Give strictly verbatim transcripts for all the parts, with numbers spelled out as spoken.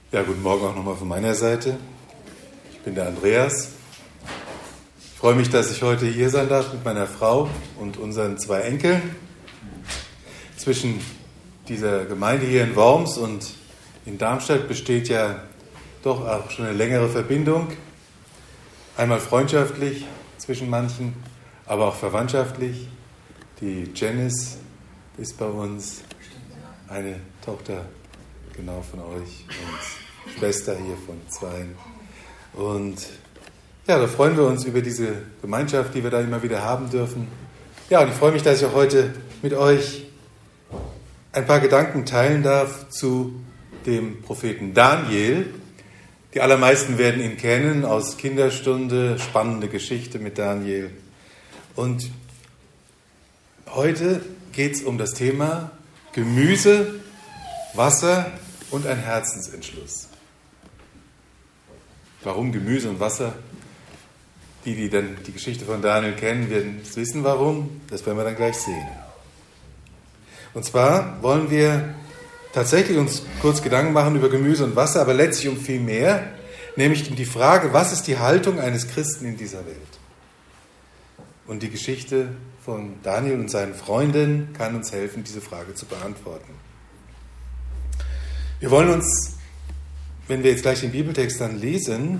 Ja, guten Morgen auch nochmal von meiner Seite. Ich bin der Andreas. Ich freue mich, dass ich heute hier sein darf mit meiner Frau und unseren zwei Enkeln. Zwischen dieser Gemeinde hier in Worms und in Darmstadt besteht ja doch auch schon eine längere Verbindung. Einmal freundschaftlich zwischen manchen, aber auch verwandtschaftlich. Die Janice ist bei uns eine Tochter genau von euch und Schwester hier von zweien. Und ja, da freuen wir uns über diese Gemeinschaft, die wir da immer wieder haben dürfen. Ja, und ich freue mich, dass ich auch heute mit euch ein paar Gedanken teilen darf zu dem Propheten Daniel. Die allermeisten werden ihn kennen aus Kinderstunde, spannende Geschichte mit Daniel. Und heute geht es um das Thema Gemüse, Wasser und ein Herzensentschluss. Warum Gemüse und Wasser? Die, die dann die Geschichte von Daniel kennen, werden wissen, warum. Das werden wir dann gleich sehen. Und zwar wollen wir tatsächlich uns kurz Gedanken machen über Gemüse und Wasser, aber letztlich um viel mehr, nämlich um die Frage, was ist die Haltung eines Christen in dieser Welt? Und die Geschichte von Daniel und seinen Freunden kann uns helfen, diese Frage zu beantworten. Wir wollen uns, wenn wir jetzt gleich den Bibeltext dann lesen,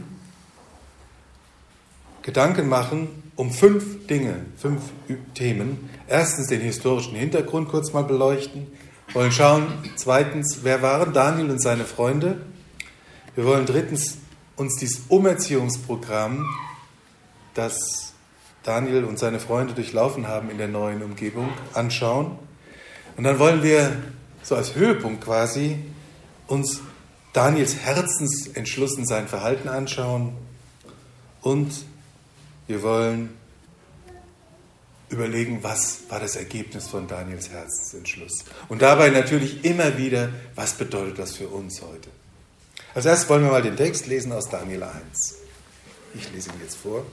Gedanken machen um fünf Dinge, fünf Themen. Erstens den historischen Hintergrund kurz mal beleuchten. Wir wollen schauen, zweitens, wer waren Daniel und seine Freunde? Wir wollen drittens uns dieses Umerziehungsprogramm, das Daniel und seine Freunde durchlaufen haben in der neuen Umgebung, anschauen. Und dann wollen wir so als Höhepunkt quasi uns Daniels Herzensentschluss in sein Verhalten anschauen und wir wollen überlegen, was war das Ergebnis von Daniels Herzensentschluss. Und dabei natürlich immer wieder, was bedeutet das für uns heute. Als erstes wollen wir mal den Text lesen aus Daniel eins. Ich lese ihn jetzt vor.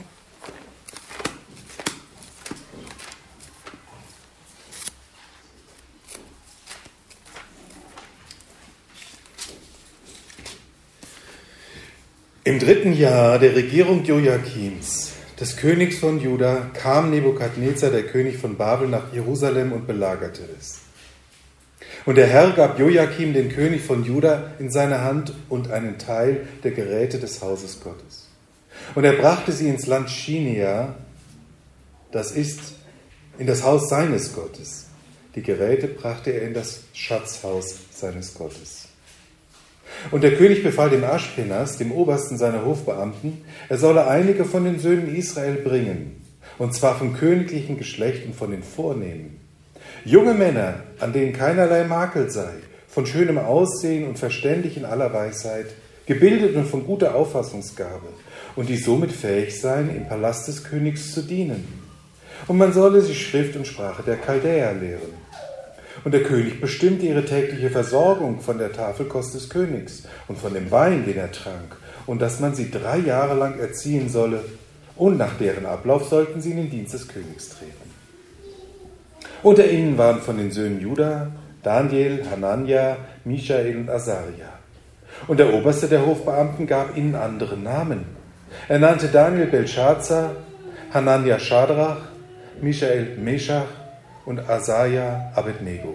Im dritten Jahr der Regierung Joachims, des Königs von Juda, kam Nebukadnezar, der König von Babel, nach Jerusalem und belagerte es. Und der Herr gab Joachim, den König von Juda, in seine Hand und einen Teil der Geräte des Hauses Gottes. Und er brachte sie ins Land Chinia, das ist in das Haus seines Gottes. Die Geräte brachte er in das Schatzhaus seines Gottes. Und der König befahl dem Aschpenas, dem Obersten seiner Hofbeamten, er solle einige von den Söhnen Israel bringen, und zwar vom königlichen Geschlecht und von den Vornehmen. Junge Männer, an denen keinerlei Makel sei, von schönem Aussehen und verständig in aller Weisheit, gebildet und von guter Auffassungsgabe, und die somit fähig seien, im Palast des Königs zu dienen. Und man solle sie Schrift und Sprache der Chaldäer lehren. Und der König bestimmte ihre tägliche Versorgung von der Tafelkost des Königs und von dem Wein, den er trank, und dass man sie drei Jahre lang erziehen solle, und nach deren Ablauf sollten sie in den Dienst des Königs treten. Unter ihnen waren von den Söhnen Juda Daniel, Hanania, Michael und Asaria. Und der Oberste der Hofbeamten gab ihnen andere Namen. Er nannte Daniel Belshazzar, Hanania Schadrach, Michael Meschach und Asaja Abednego.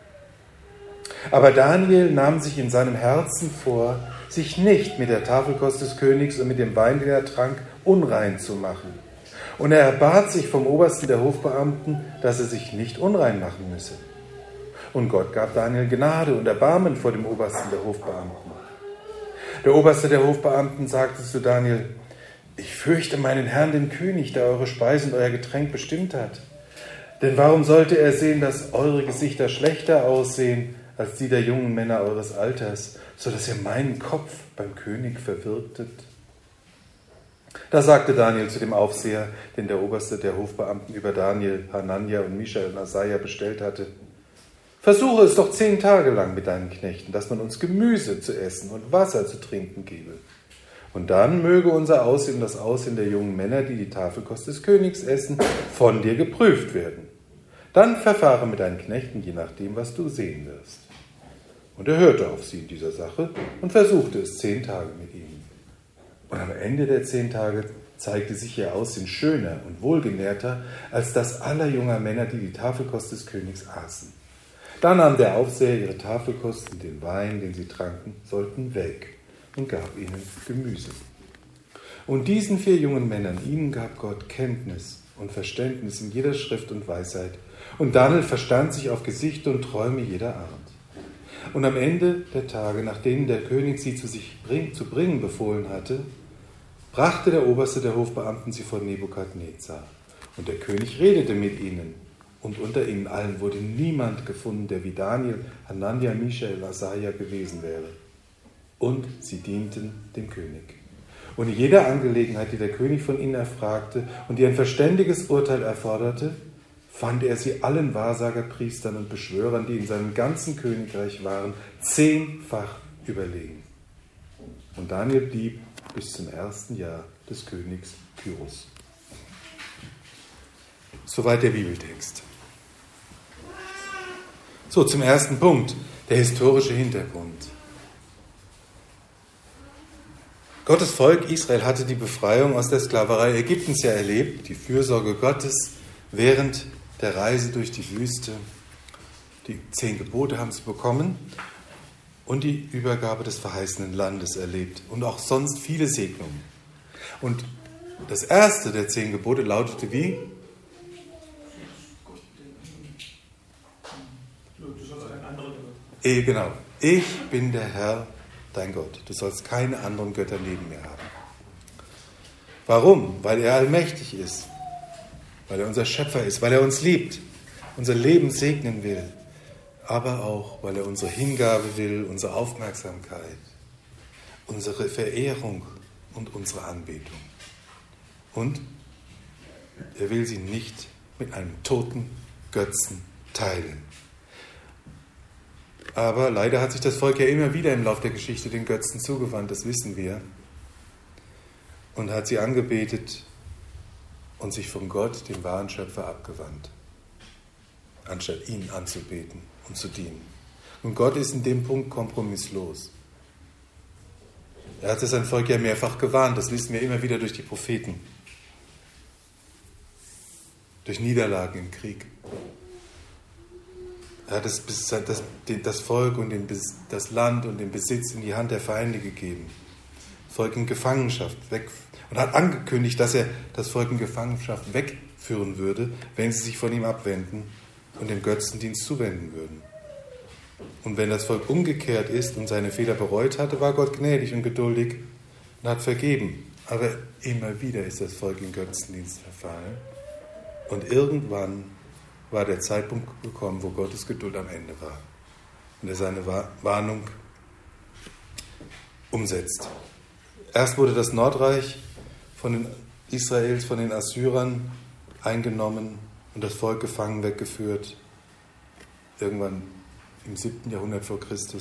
Aber Daniel nahm sich in seinem Herzen vor, sich nicht mit der Tafelkost des Königs und mit dem Wein, den er trank, unrein zu machen. Und er erbat sich vom Obersten der Hofbeamten, dass er sich nicht unrein machen müsse. Und Gott gab Daniel Gnade und Erbarmen vor dem Obersten der Hofbeamten. Der Oberste der Hofbeamten sagte zu Daniel: Ich fürchte meinen Herrn, den König, der eure Speise und euer Getränk bestimmt hat. Denn warum sollte er sehen, dass eure Gesichter schlechter aussehen als die der jungen Männer eures Alters, so dass ihr meinen Kopf beim König verwirktet? Da sagte Daniel zu dem Aufseher, den der Oberste der Hofbeamten über Daniel, Hanania und Michael und Asaja bestellt hatte: Versuche es doch zehn Tage lang mit deinen Knechten, dass man uns Gemüse zu essen und Wasser zu trinken gebe. Und dann möge unser Aussehen und das Aussehen der jungen Männer, die die Tafelkost des Königs essen, von dir geprüft werden. Dann verfahre mit deinen Knechten, je nachdem, was du sehen wirst. Und er hörte auf sie in dieser Sache und versuchte es zehn Tage mit ihnen. Und am Ende der zehn Tage zeigte sich ihr Aussehen schöner und wohlgenährter als das aller junger Männer, die die Tafelkost des Königs aßen. Da nahm der Aufseher ihre Tafelkost und den Wein, den sie tranken sollten, weg und gab ihnen Gemüse. Und diesen vier jungen Männern, ihnen gab Gott Kenntnis und Verständnis in jeder Schrift und Weisheit. Und Daniel verstand sich auf Gesichter und Träume jeder Art. Und am Ende der Tage, nach denen der König sie zu sich bring, zu bringen befohlen hatte, brachte der Oberste der Hofbeamten sie vor Nebukadnezar. Und der König redete mit ihnen. Und unter ihnen allen wurde niemand gefunden, der wie Daniel, Hanania, Michael, Asaja gewesen wäre. Und sie dienten dem König. Und in jeder Angelegenheit, die der König von ihnen erfragte und die ein verständiges Urteil erforderte, fand er sie allen Wahrsagerpriestern und Beschwörern, die in seinem ganzen Königreich waren, zehnfach überlegen. Und Daniel blieb bis zum ersten Jahr des Königs Kyros. Soweit der Bibeltext. So, zum ersten Punkt, der historische Hintergrund. Gottes Volk Israel hatte die Befreiung aus der Sklaverei Ägyptens ja erlebt, die Fürsorge Gottes während der Reise durch die Wüste. Die zehn Gebote haben sie bekommen und die Übergabe des verheißenen Landes erlebt und auch sonst viele Segnungen. Und das erste der zehn Gebote lautete wie? Eh, genau. Ich bin der Herr, dein Gott. Du sollst keine anderen Götter neben mir haben. Warum? Weil er allmächtig ist. Weil er unser Schöpfer ist. Weil er uns liebt. Unser Leben segnen will. Aber auch, weil er unsere Hingabe will, unsere Aufmerksamkeit, unsere Verehrung und unsere Anbetung. Und er will sie nicht mit einem toten Götzen teilen. Aber leider hat sich das Volk ja immer wieder im Laufe der Geschichte den Götzen zugewandt, das wissen wir. Und hat sie angebetet und sich von Gott, dem wahren Schöpfer, abgewandt, anstatt ihn anzubeten und zu dienen. Und Gott ist in dem Punkt kompromisslos. Er hat sein Volk ja mehrfach gewarnt, das wissen wir immer wieder durch die Propheten. Durch Niederlagen im Krieg. Er hat das, das, das Volk und den, das Land und den Besitz in die Hand der Feinde gegeben. Das Volk in Gefangenschaft weg, und hat angekündigt, dass er das Volk in Gefangenschaft wegführen würde, wenn sie sich von ihm abwenden und dem Götzendienst zuwenden würden. Und wenn das Volk umgekehrt ist und seine Fehler bereut hatte, war Gott gnädig und geduldig und hat vergeben. Aber immer wieder ist das Volk in Götzendienst verfallen. Und irgendwann war der Zeitpunkt gekommen, wo Gottes Geduld am Ende war und er seine Warnung umsetzt. Erst wurde das Nordreich von den Israels, von den Assyrern eingenommen und das Volk gefangen weggeführt, irgendwann im siebten Jahrhundert vor Christus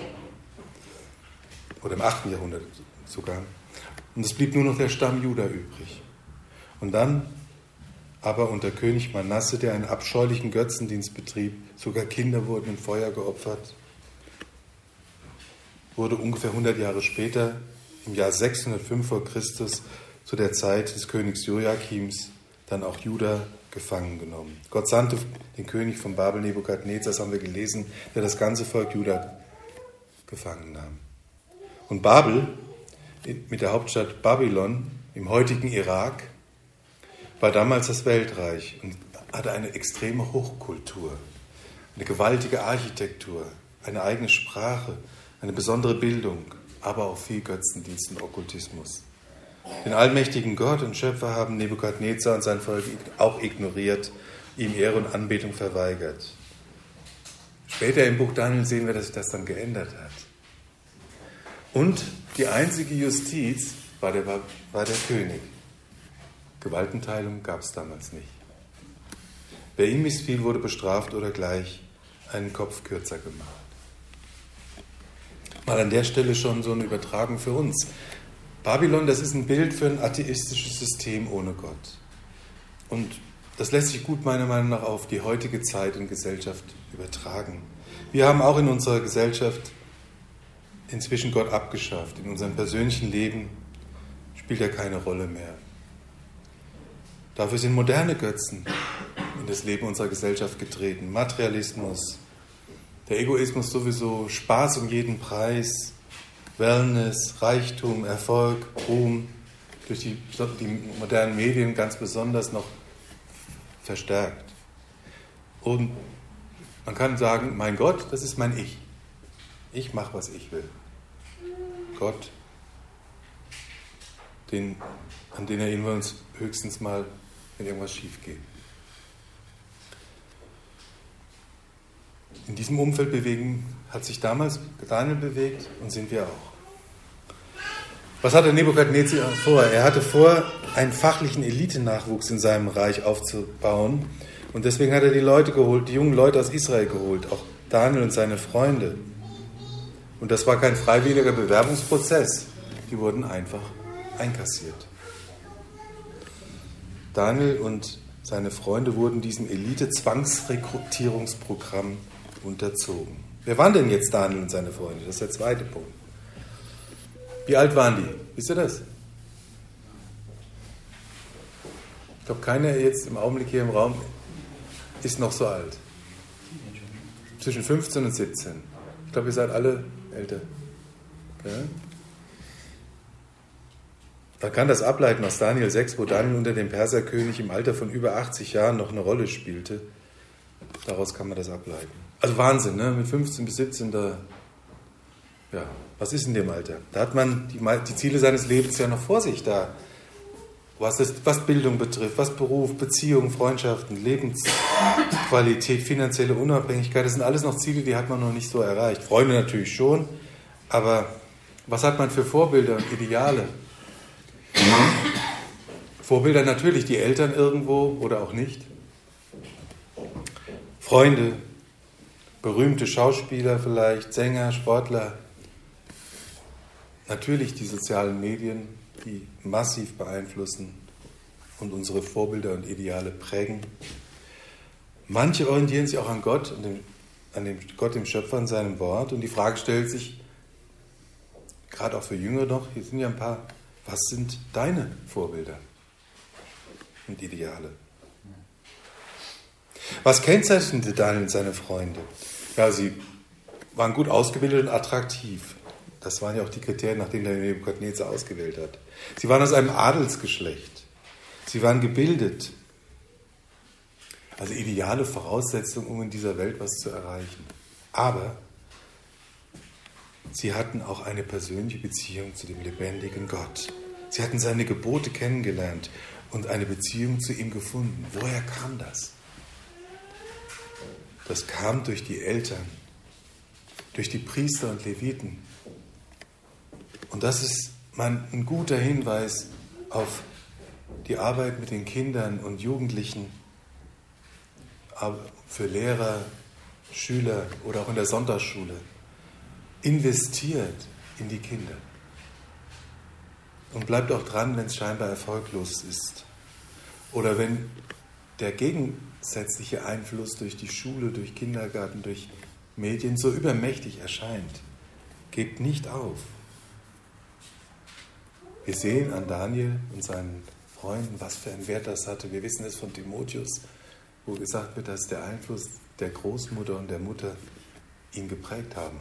oder im achten Jahrhundert sogar. Und es blieb nur noch der Stamm Juda übrig. Und dann aber unter König Manasse, der einen abscheulichen Götzendienst betrieb, sogar Kinder wurden im Feuer geopfert, wurde ungefähr hundert Jahre später, im Jahr sechshundertfünf vor Christus, zu der Zeit des Königs Joachims, dann auch Juda gefangen genommen. Gott sandte den König von Babel, Nebukadnezar, das haben wir gelesen, der das ganze Volk Juda gefangen nahm. Und Babel, mit der Hauptstadt Babylon, im heutigen Irak, war damals das Weltreich und hatte eine extreme Hochkultur, eine gewaltige Architektur, eine eigene Sprache, eine besondere Bildung, aber auch viel Götzendienst und Okkultismus. Den allmächtigen Gott und Schöpfer haben Nebukadnezar und sein Volk auch ignoriert, ihm Ehre und Anbetung verweigert. Später im Buch Daniel sehen wir, dass sich das dann geändert hat. Und die einzige Justiz war der, war der König. Gewaltenteilung gab es damals nicht. Wer ihm missfiel, wurde bestraft oder gleich einen Kopf kürzer gemacht. Mal an der Stelle schon so eine Übertragung für uns. Babylon, das ist ein Bild für ein atheistisches System ohne Gott. Und das lässt sich gut meiner Meinung nach auf die heutige Zeit und Gesellschaft übertragen. Wir haben auch in unserer Gesellschaft inzwischen Gott abgeschafft. In unserem persönlichen Leben spielt er keine Rolle mehr. Dafür sind moderne Götzen in das Leben unserer Gesellschaft getreten. Materialismus, der Egoismus sowieso, Spaß um jeden Preis, Wellness, Reichtum, Erfolg, Ruhm, durch die, die modernen Medien ganz besonders noch verstärkt. Und man kann sagen, mein Gott, das ist mein Ich. Ich mache, was ich will. Gott, den, an den erinnern wir uns höchstens mal, wenn irgendwas schief geht. In diesem Umfeld bewegen, hat sich damals Daniel bewegt und sind wir auch. Was hatte Nebukadnezar vor? Er hatte vor, einen fachlichen Elitenachwuchs in seinem Reich aufzubauen. Und deswegen hat er die Leute geholt, die jungen Leute aus Israel geholt, auch Daniel und seine Freunde. Und das war kein freiwilliger Bewerbungsprozess. Die wurden einfach einkassiert. Daniel und seine Freunde wurden diesem Elite-Zwangsrekrutierungsprogramm unterzogen. Wer waren denn jetzt Daniel und seine Freunde? Das ist der zweite Punkt. Wie alt waren die? Wisst ihr das? Ich glaube, keiner jetzt im Augenblick hier im Raum ist noch so alt. Zwischen fünfzehn und siebzehn. Ich glaube, ihr seid alle älter. Okay. Man kann das ableiten aus Daniel sechs, wo Daniel unter dem Perserkönig im Alter von über achtzig Jahren noch eine Rolle spielte. Daraus kann man das ableiten. Also Wahnsinn, ne? Mit fünfzehn bis siebzehn, da, ja, was ist in dem Alter? Da hat man die, die Ziele seines Lebens ja noch vor sich da. Was, das, was Bildung betrifft, was Beruf, Beziehungen, Freundschaften, Lebensqualität, finanzielle Unabhängigkeit, das sind alles noch Ziele, die hat man noch nicht so erreicht. Freunde natürlich schon, aber was hat man für Vorbilder und Ideale? Vorbilder natürlich, die Eltern irgendwo oder auch nicht. Freunde, berühmte Schauspieler vielleicht, Sänger, Sportler. Natürlich die sozialen Medien, die massiv beeinflussen und unsere Vorbilder und Ideale prägen. Manche orientieren sich auch an Gott, an dem, an dem Gott, dem Schöpfer, an seinem Wort. Und die Frage stellt sich, gerade auch für Jünger noch, hier sind ja ein paar, was sind deine Vorbilder und Ideale? Was kennzeichnete Daniel und seine Freunde? Ja, sie waren gut ausgebildet und attraktiv. Das waren ja auch die Kriterien, nach denen der Nebukadnezar ausgewählt hat. Sie waren aus einem Adelsgeschlecht. Sie waren gebildet. Also ideale Voraussetzungen, um in dieser Welt was zu erreichen. Aber sie hatten auch eine persönliche Beziehung zu dem lebendigen Gott. Sie hatten seine Gebote kennengelernt und eine Beziehung zu ihm gefunden. Woher kam das? Das kam durch die Eltern, durch die Priester und Leviten. Und das ist ein guter Hinweis auf die Arbeit mit den Kindern und Jugendlichen, für Lehrer, Schüler oder auch in der Sonntagsschule. Investiert in die Kinder. Und bleibt auch dran, wenn es scheinbar erfolglos ist. Oder wenn der gegensätzliche Einfluss durch die Schule, durch Kindergarten, durch Medien so übermächtig erscheint. Gebt nicht auf. Wir sehen an Daniel und seinen Freunden, was für einen Wert das hatte. Wir wissen es von Timotheus, wo gesagt wird, dass der Einfluss der Großmutter und der Mutter ihn geprägt haben.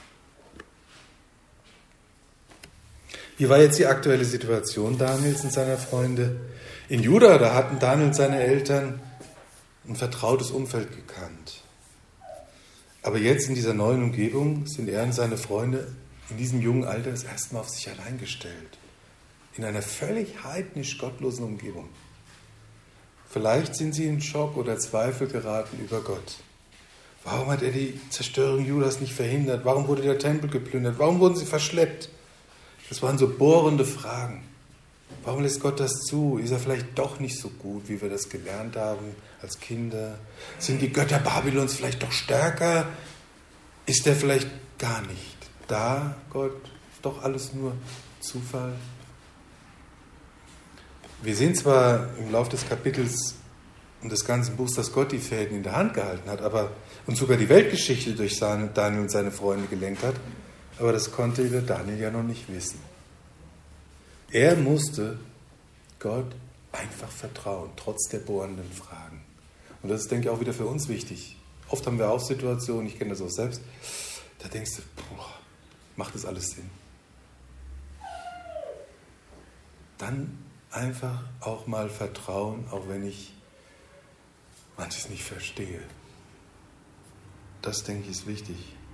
Wie war jetzt die aktuelle Situation Daniels und seiner Freunde? In Juda, da hatten Daniel und seine Eltern ein vertrautes Umfeld gekannt. Aber jetzt in dieser neuen Umgebung sind er und seine Freunde in diesem jungen Alter das erste Mal auf sich allein gestellt. In einer völlig heidnisch gottlosen Umgebung. Vielleicht sind sie in Schock oder Zweifel geraten über Gott. Warum hat er die Zerstörung Judas nicht verhindert? Warum wurde der Tempel geplündert? Warum wurden sie verschleppt? Das waren so bohrende Fragen. Warum lässt Gott das zu? Ist er vielleicht doch nicht so gut, wie wir das gelernt haben als Kinder? Sind die Götter Babylons vielleicht doch stärker? Ist er vielleicht gar nicht da, Gott? Ist doch alles nur Zufall? Wir sehen zwar im Laufe des Kapitels und des ganzen Buchs, dass Gott die Fäden in der Hand gehalten hat, aber und sogar die Weltgeschichte durch seine, Daniel und seine Freunde gelenkt hat. Aber das konnte der Daniel ja noch nicht wissen. Er musste Gott einfach vertrauen, trotz der bohrenden Fragen. Und das ist, denke ich, auch wieder für uns wichtig. Oft haben wir auch Situationen, ich kenne das auch selbst, da denkst du, boah, macht das alles Sinn? Dann einfach auch mal vertrauen, auch wenn ich manches nicht verstehe. Das, denke ich, ist wichtig.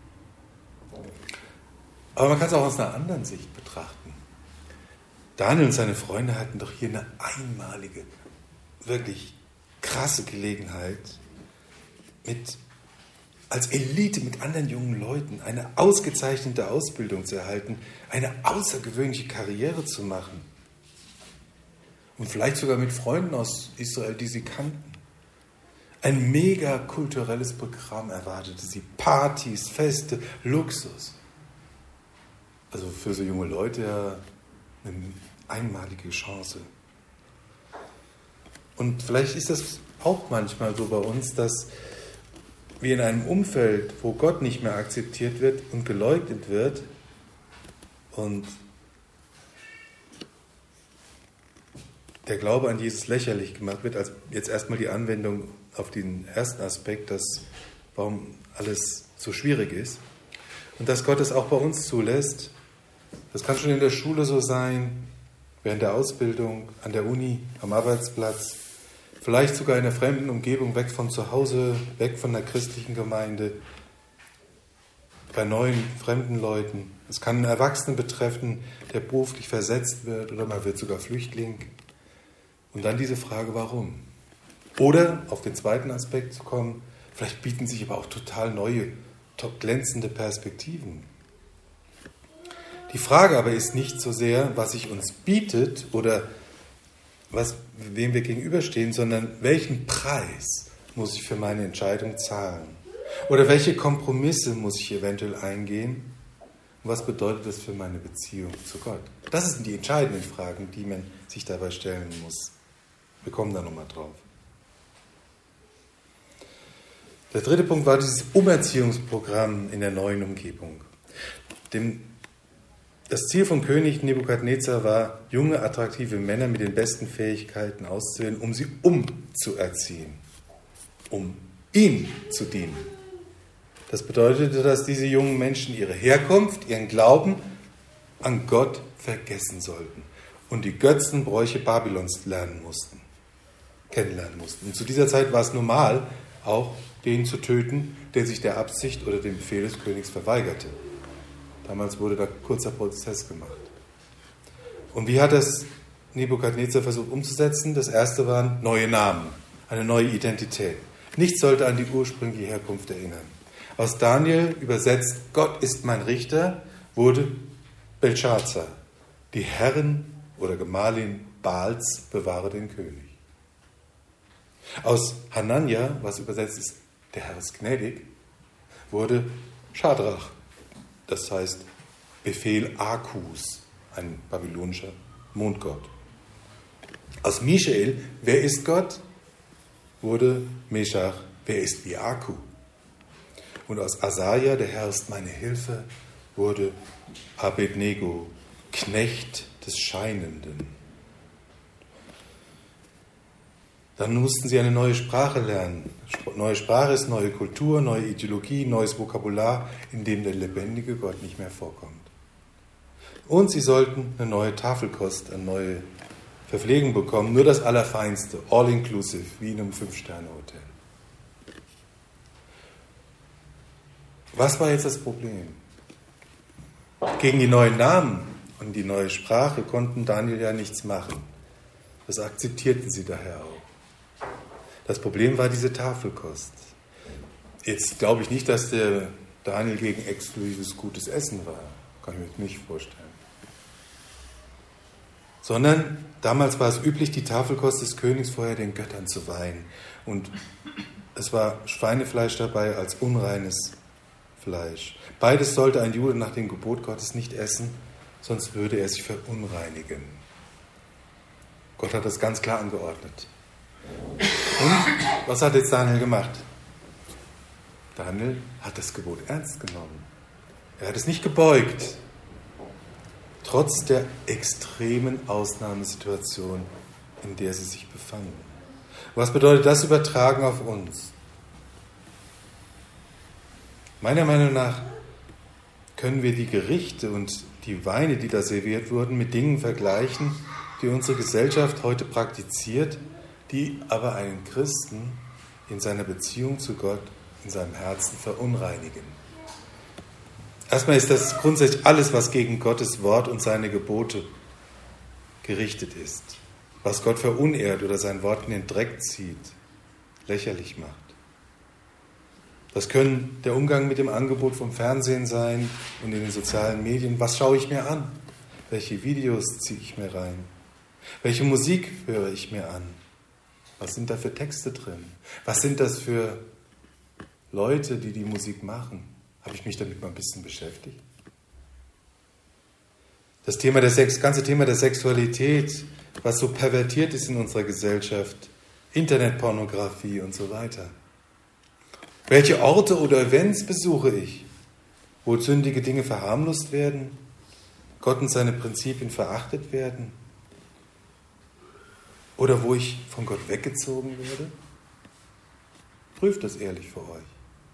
Aber man kann es auch aus einer anderen Sicht betrachten. Daniel und seine Freunde hatten doch hier eine einmalige, wirklich krasse Gelegenheit, mit, als Elite mit anderen jungen Leuten eine ausgezeichnete Ausbildung zu erhalten, eine außergewöhnliche Karriere zu machen. Und vielleicht sogar mit Freunden aus Israel, die sie kannten. Ein mega kulturelles Programm erwartete sie. Partys, Feste, Luxus. Also für so junge Leute ja eine einmalige Chance. Und vielleicht ist das auch manchmal so bei uns, dass wir in einem Umfeld, wo Gott nicht mehr akzeptiert wird und geleugnet wird und der Glaube an Jesus lächerlich gemacht wird, als jetzt erstmal die Anwendung auf den ersten Aspekt, dass warum alles so schwierig ist und dass Gott es auch bei uns zulässt. Das kann schon in der Schule so sein, während der Ausbildung, an der Uni, am Arbeitsplatz, vielleicht sogar in einer fremden Umgebung, weg von zu Hause, weg von der christlichen Gemeinde, bei neuen, fremden Leuten. Es kann einen Erwachsenen betreffen, der beruflich versetzt wird oder man wird sogar Flüchtling. Und dann diese Frage, warum? Oder auf den zweiten Aspekt zu kommen, vielleicht bieten sich aber auch total neue, top glänzende Perspektiven. Die Frage aber ist nicht so sehr, was sich uns bietet oder was, wem wir gegenüberstehen, sondern welchen Preis muss ich für meine Entscheidung zahlen? Oder welche Kompromisse muss ich eventuell eingehen? Und was bedeutet das für meine Beziehung zu Gott? Das sind die entscheidenden Fragen, die man sich dabei stellen muss. Wir kommen da nochmal drauf. Der dritte Punkt war dieses Umerziehungsprogramm in der neuen Umgebung. Dem, das Ziel von König Nebukadnezar war, junge, attraktive Männer mit den besten Fähigkeiten auszuwählen, um sie umzuerziehen, um ihm zu dienen. Das bedeutete, dass diese jungen Menschen ihre Herkunft, ihren Glauben an Gott vergessen sollten und die Götzenbräuche Babylons lernen mussten, kennenlernen mussten. Und zu dieser Zeit war es normal, auch den zu töten, der sich der Absicht oder dem Befehl des Königs verweigerte. Damals wurde da kurzer Prozess gemacht. Und wie hat das Nebukadnezar versucht umzusetzen? Das erste waren neue Namen, eine neue Identität. Nichts sollte an die ursprüngliche Herkunft erinnern. Aus Daniel übersetzt, Gott ist mein Richter, wurde Belshazzar, die Herrin oder Gemahlin Baals bewahre den König. Aus Hanania, was übersetzt ist, der Herr ist gnädig, wurde Schadrach, das heißt Befehl Akus, ein babylonischer Mondgott. Aus Michael, wer ist Gott, wurde Meshach, wer ist wie Aku. Und aus Asaja, der Herr ist meine Hilfe, wurde Abednego, Knecht des Scheinenden. Dann mussten sie eine neue Sprache lernen. Neue Sprache ist neue Kultur, neue Ideologie, neues Vokabular, in dem der lebendige Gott nicht mehr vorkommt. Und sie sollten eine neue Tafelkost, eine neue Verpflegung bekommen, nur das Allerfeinste, all-inclusive, wie in einem Fünf-Sterne-Hotel. Was war jetzt das Problem? Gegen die neuen Namen und die neue Sprache konnten Daniel ja nichts machen. Das akzeptierten sie daher auch. Das Problem war diese Tafelkost. Jetzt glaube ich nicht, dass der Daniel gegen exklusives gutes Essen war. Kann ich mir jetzt nicht vorstellen. Sondern damals war es üblich, die Tafelkost des Königs vorher den Göttern zu weihen. Und es war Schweinefleisch dabei als unreines Fleisch. Beides sollte ein Jude nach dem Gebot Gottes nicht essen, sonst würde er sich verunreinigen. Gott hat das ganz klar angeordnet. Und was hat jetzt Daniel gemacht? Daniel hat das Gebot ernst genommen. Er hat es nicht gebeugt, trotz der extremen Ausnahmesituation, in der sie sich befanden. Was bedeutet das übertragen auf uns? Meiner Meinung nach können wir die Gerichte und die Weine, die da serviert wurden, mit Dingen vergleichen, die unsere Gesellschaft heute praktiziert, die aber einen Christen in seiner Beziehung zu Gott, in seinem Herzen verunreinigen. Erstmal ist das grundsätzlich alles, was gegen Gottes Wort und seine Gebote gerichtet ist, was Gott verunehrt oder sein Wort in den Dreck zieht, lächerlich macht. Das können der Umgang mit dem Angebot vom Fernsehen sein und in den sozialen Medien. Was schaue ich mir an? Welche Videos ziehe ich mir rein? Welche Musik höre ich mir an? Was sind da für Texte drin? Was sind das für Leute, die die Musik machen? Habe ich mich damit mal ein bisschen beschäftigt? Das Thema der Sex, ganze Thema der Sexualität, was so pervertiert ist in unserer Gesellschaft, Internetpornografie und so weiter. Welche Orte oder Events besuche ich, wo sündige Dinge verharmlost werden, Gott und seine Prinzipien verachtet werden oder wo ich von Gott weggezogen werde? Prüft das ehrlich für euch.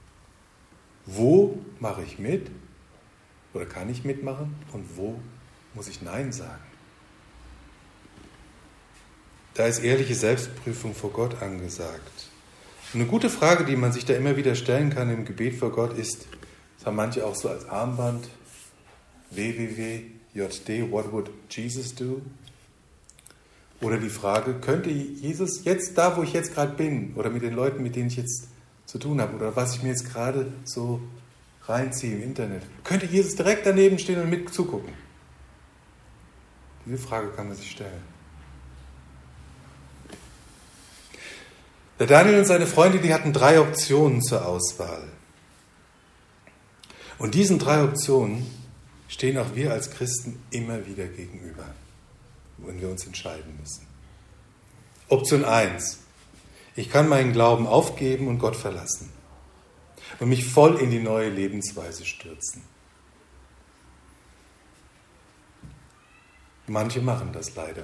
Wo mache ich mit oder kann ich mitmachen und wo muss ich Nein sagen? Da ist ehrliche Selbstprüfung vor Gott angesagt. Eine gute Frage, die man sich da immer wieder stellen kann im Gebet vor Gott ist, das haben manche auch so als Armband, W W W J D, what would Jesus do? Oder die Frage, könnte Jesus jetzt da, wo ich jetzt gerade bin, oder mit den Leuten, mit denen ich jetzt zu tun habe, oder was ich mir jetzt gerade so reinziehe im Internet, könnte Jesus direkt daneben stehen und mit zugucken? Diese Frage kann man sich stellen. Der Daniel und seine Freunde, die hatten drei Optionen zur Auswahl. Und diesen drei Optionen stehen auch wir als Christen immer wieder gegenüber, wenn wir uns entscheiden müssen. Option eins. Ich kann meinen Glauben aufgeben und Gott verlassen und mich voll in die neue Lebensweise stürzen. Manche machen das leider.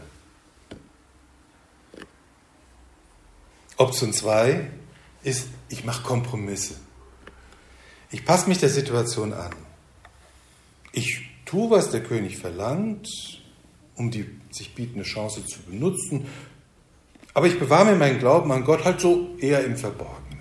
Option zwei ist, ich mache Kompromisse. Ich passe mich der Situation an. Ich tue, was der König verlangt, um die sich bietende Chance zu benutzen, aber ich bewahre mir meinen Glauben an Gott halt so eher im Verborgenen.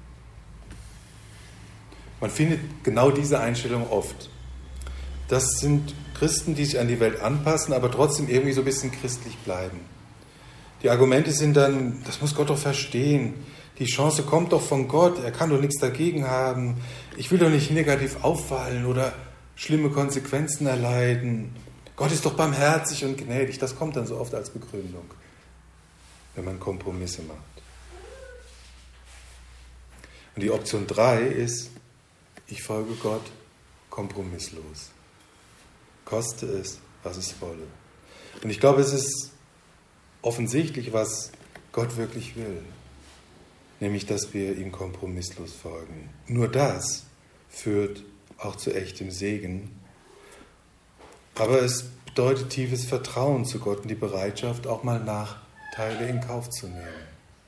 Man findet genau diese Einstellung oft. Das sind Christen, die sich an die Welt anpassen, aber trotzdem irgendwie so ein bisschen christlich bleiben. Die Argumente sind dann, das muss Gott doch verstehen. Die Chance kommt doch von Gott, er kann doch nichts dagegen haben. Ich will doch nicht negativ auffallen oder schlimme Konsequenzen erleiden. Gott ist doch barmherzig und gnädig. Das kommt dann so oft als Begründung, wenn man Kompromisse macht. Und die Option drei ist, ich folge Gott kompromisslos. Koste es, was es wolle. Und ich glaube, es ist offensichtlich, was Gott wirklich will. Nämlich, dass wir ihm kompromisslos folgen. Nur das führt auch zu echtem Segen. Aber es bedeutet tiefes Vertrauen zu Gott und die Bereitschaft, auch mal Nachteile in Kauf zu nehmen.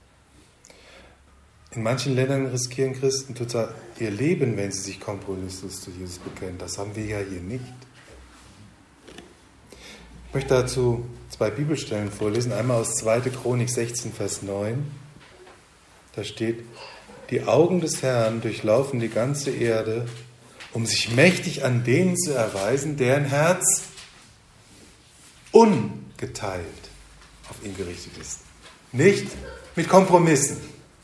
In manchen Ländern riskieren Christen total ihr Leben, wenn sie sich kompromisslos zu Jesus bekennen. Das haben wir ja hier nicht. Ich möchte dazu zwei Bibelstellen vorlesen. Einmal aus zweiter Chronik sechzehn, Vers neun. Da steht, die Augen des Herrn durchlaufen die ganze Erde, um sich mächtig an denen zu erweisen, deren Herz ungeteilt auf ihn gerichtet ist. Nicht mit Kompromissen.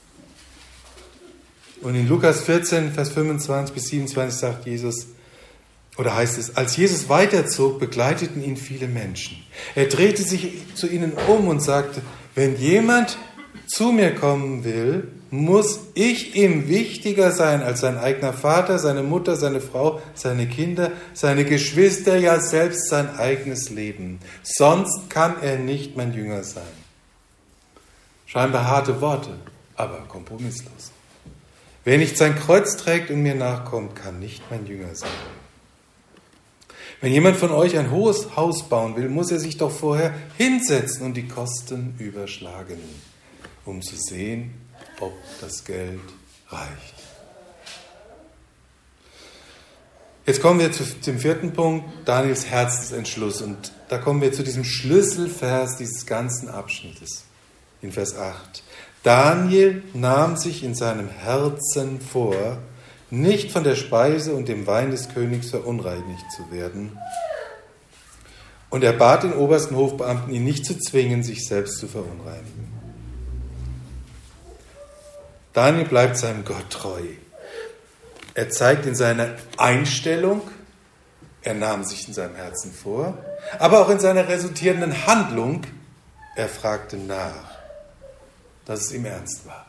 Und in Lukas vierzehn, Vers fünfundzwanzig bis siebenundzwanzig sagt Jesus, oder heißt es, als Jesus weiterzog, begleiteten ihn viele Menschen. Er drehte sich zu ihnen um und sagte, wenn jemand zu mir kommen will, muss ich ihm wichtiger sein als sein eigener Vater, seine Mutter, seine Frau, seine Kinder, seine Geschwister, ja selbst sein eigenes Leben. Sonst kann er nicht mein Jünger sein. Scheinbar harte Worte, aber kompromisslos. Wer nicht sein Kreuz trägt und mir nachkommt, kann nicht mein Jünger sein. Wenn jemand von euch ein hohes Haus bauen will, muss er sich doch vorher hinsetzen und die Kosten überschlagen, um zu sehen, ob das Geld reicht. Jetzt kommen wir zu dem vierten Punkt, Daniels Herzensentschluss. Und da kommen wir zu diesem Schlüsselvers dieses ganzen Abschnittes, in Vers acht. Daniel nahm sich in seinem Herzen vor, nicht von der Speise und dem Wein des Königs verunreinigt zu werden. Und er bat den obersten Hofbeamten, ihn nicht zu zwingen, sich selbst zu verunreinigen. Daniel bleibt seinem Gott treu. Er zeigt in seiner Einstellung, er nahm sich in seinem Herzen vor, aber auch in seiner resultierenden Handlung, er fragte nach, dass es ihm ernst war.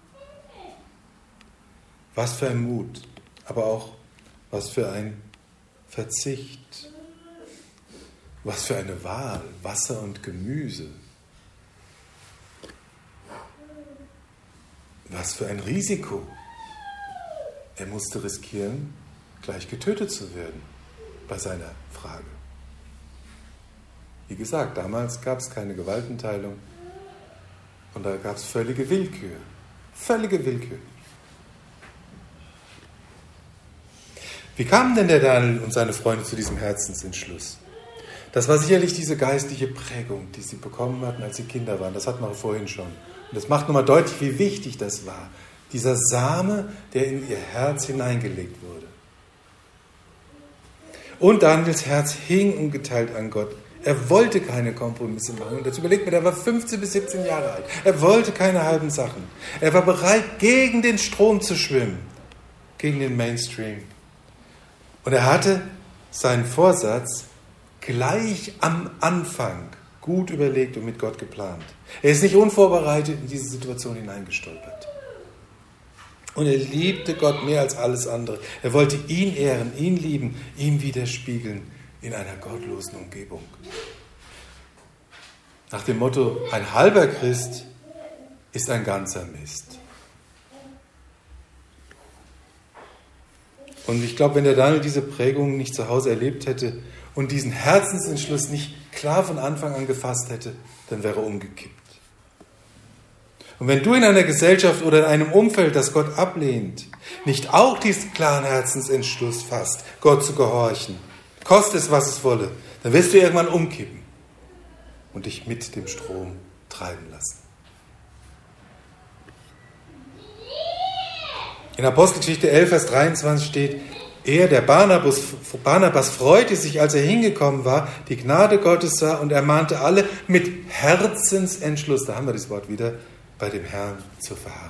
Was für ein Mut, aber auch was für ein Verzicht, was für eine Wahl, Wasser und Gemüse, was für ein Risiko. Er musste riskieren, gleich getötet zu werden bei seiner Frage. Wie gesagt, damals gab es keine Gewaltenteilung und da gab es völlige Willkür. Völlige Willkür. Wie kamen denn der Daniel und seine Freunde zu diesem Herzensentschluss? Das war sicherlich diese geistliche Prägung, die sie bekommen hatten, als sie Kinder waren. Das hatten wir vorhin schon. Und das macht nochmal deutlich, wie wichtig das war. Dieser Same, der in ihr Herz hineingelegt wurde. Und Daniels Herz hing ungeteilt an Gott. Er wollte keine Kompromisse machen. Und jetzt überlegt mir, er war fünfzehn bis siebzehn Jahre alt. Er wollte keine halben Sachen. Er war bereit, gegen den Strom zu schwimmen. Gegen den Mainstream. Und er hatte seinen Vorsatz gleich am Anfang gut überlegt und mit Gott geplant. Er ist nicht unvorbereitet in diese Situation hineingestolpert. Und er liebte Gott mehr als alles andere. Er wollte ihn ehren, ihn lieben, ihm widerspiegeln in einer gottlosen Umgebung. Nach dem Motto, ein halber Christ ist ein ganzer Mist. Und ich glaube, wenn der Daniel diese Prägung nicht zu Hause erlebt hätte und diesen Herzensentschluss nicht klar von Anfang an gefasst hätte, dann wäre er umgekippt. Und wenn du in einer Gesellschaft oder in einem Umfeld, das Gott ablehnt, nicht auch diesen klaren Herzensentschluss fasst, Gott zu gehorchen, koste es, was es wolle, dann wirst du irgendwann umkippen und dich mit dem Strom treiben lassen. In Apostelgeschichte elf, Vers dreiundzwanzig steht, er, der Barnabas, Barnabas freute sich, als er hingekommen war, die Gnade Gottes sah und ermahnte alle mit Herzensentschluss, da haben wir das Wort wieder, bei dem Herrn zu verharren.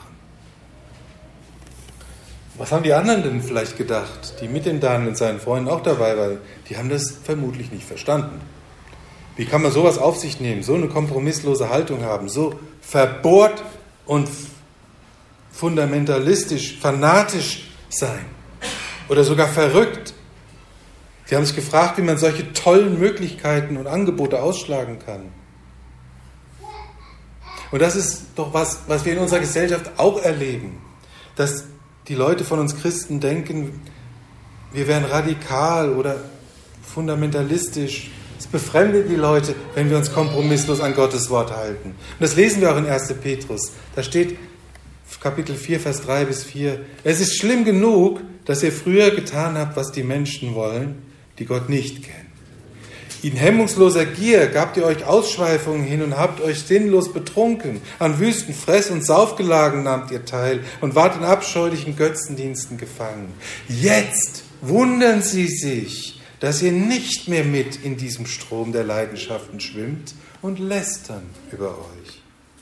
Was haben die anderen denn vielleicht gedacht, die mit dem Daniel und seinen Freunden auch dabei waren? Die haben das vermutlich nicht verstanden. Wie kann man sowas auf sich nehmen, so eine kompromisslose Haltung haben, so verbohrt und fundamentalistisch, fanatisch sein oder sogar verrückt? Sie haben sich gefragt, wie man solche tollen Möglichkeiten und Angebote ausschlagen kann. Und das ist doch was, was wir in unserer Gesellschaft auch erleben, dass die Leute von uns Christen denken, wir wären radikal oder fundamentalistisch. Es befremdet die Leute, wenn wir uns kompromisslos an Gottes Wort halten. Und das lesen wir auch in ersten Petrus. Da steht Kapitel vier, Vers drei bis vier. Es ist schlimm genug, dass ihr früher getan habt, was die Menschen wollen, die Gott nicht kennen. In hemmungsloser Gier gabt ihr euch Ausschweifungen hin und habt euch sinnlos betrunken. An wüsten Fress- und Saufgelagen nahmt ihr teil und wart in abscheulichen Götzendiensten gefangen. Jetzt wundern sie sich, dass ihr nicht mehr mit in diesem Strom der Leidenschaften schwimmt und lästern über euch.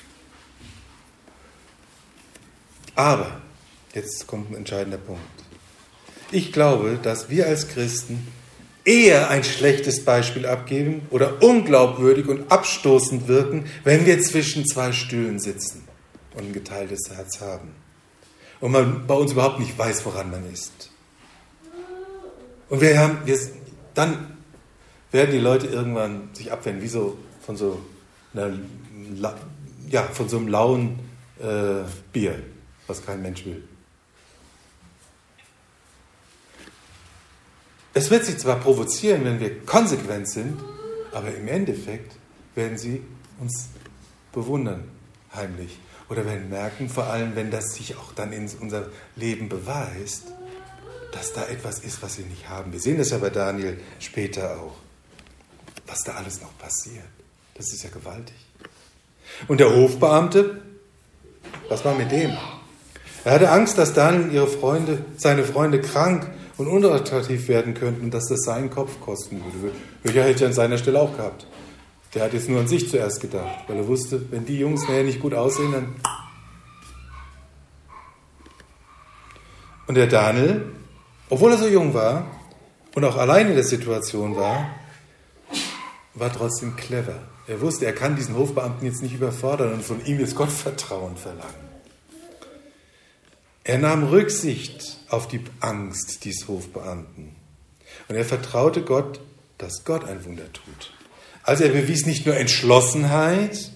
Aber, jetzt kommt ein entscheidender Punkt. Ich glaube, dass wir als Christen eher ein schlechtes Beispiel abgeben oder unglaubwürdig und abstoßend wirken, wenn wir zwischen zwei Stühlen sitzen und ein geteiltes Herz haben. Und man bei uns überhaupt nicht weiß, woran man ist. Und wir haben, wir, dann werden die Leute irgendwann sich abwenden, wie so von so einer ja, von so einem lauen äh, Bier, was kein Mensch will. Es wird sie zwar provozieren, wenn wir konsequent sind, aber im Endeffekt werden sie uns bewundern, heimlich. Oder werden merken, vor allem, wenn das sich auch dann in unser Leben beweist, dass da etwas ist, was sie nicht haben. Wir sehen das ja bei Daniel später auch, was da alles noch passiert. Das ist ja gewaltig. Und der Hofbeamte, was war mit dem? Er hatte Angst, dass Daniel und ihre Freunde, seine Freunde krank und unattraktiv werden könnten und dass das seinen Kopf kosten würde. Ja, hätte er an seiner Stelle auch gehabt. Der hat jetzt nur an sich zuerst gedacht, weil er wusste, wenn die Jungs nachher nicht gut aussehen, dann... Und der Daniel, obwohl er so jung war und auch allein in der Situation war, war trotzdem clever. Er wusste, er kann diesen Hofbeamten jetzt nicht überfordern und von ihm jetzt Gottvertrauen verlangen. Er nahm Rücksicht auf die Angst dieses Hofbeamten und er vertraute Gott, dass Gott ein Wunder tut. Also er bewies nicht nur Entschlossenheit,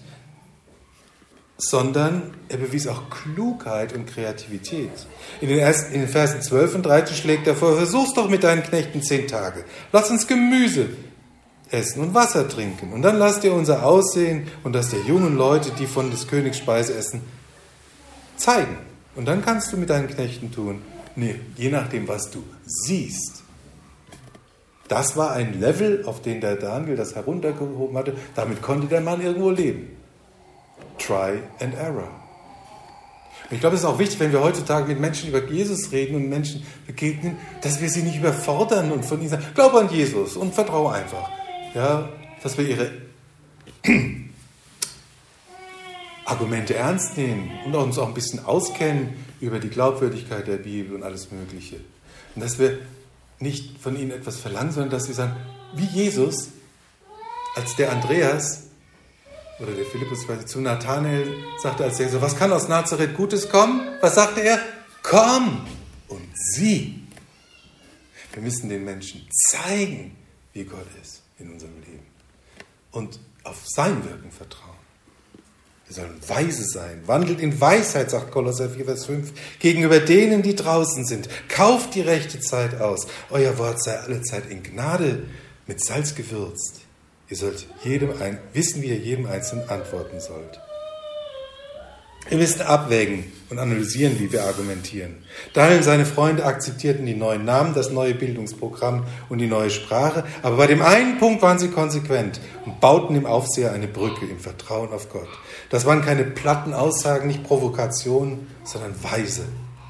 sondern er bewies auch Klugheit und Kreativität. In den, ersten, in den Versen zwölf und dreizehn schlägt er vor, versuch's doch mit deinen Knechten zehn Tage. Lass uns Gemüse essen und Wasser trinken. Und dann lass dir unser Aussehen und das der jungen Leute, die von des Königs Speise essen, zeigen. Und dann kannst du mit deinen Knechten tun. Nee, je nachdem, was du siehst. Das war ein Level, auf den der Daniel das heruntergehoben hatte. Damit konnte der Mann irgendwo leben. Try and error. Und ich glaube, es ist auch wichtig, wenn wir heutzutage mit Menschen über Jesus reden und Menschen begegnen, dass wir sie nicht überfordern und von ihnen sagen, glaub an Jesus und vertraue einfach. Ja, dass wir ihre Argumente ernst nehmen und uns auch ein bisschen auskennen über die Glaubwürdigkeit der Bibel und alles Mögliche. Und dass wir nicht von ihnen etwas verlangen, sondern dass sie sagen, wie Jesus, als der Andreas oder der Philippus zu Nathanael sagte, als er so, was kann aus Nazareth Gutes kommen? Was sagte er? Komm und sieh. Wir müssen den Menschen zeigen, wie Gott ist in unserem Leben und auf sein Wirken vertrauen. Wir sollen weise sein. Wandelt in Weisheit, sagt Kolosser vier, Vers fünf, gegenüber denen, die draußen sind. Kauft die rechte Zeit aus. Euer Wort sei allezeit in Gnade mit Salz gewürzt. Ihr sollt jedem ein, wissen, wie ihr jedem Einzelnen antworten sollt. Wir müssen abwägen und analysieren, wie wir argumentieren. Daniel und seine Freunde akzeptierten die neuen Namen, das neue Bildungsprogramm und die neue Sprache. Aber bei dem einen Punkt waren sie konsequent und bauten dem Aufseher eine Brücke im Vertrauen auf Gott. Das waren keine platten Aussagen, nicht Provokationen, sondern weise.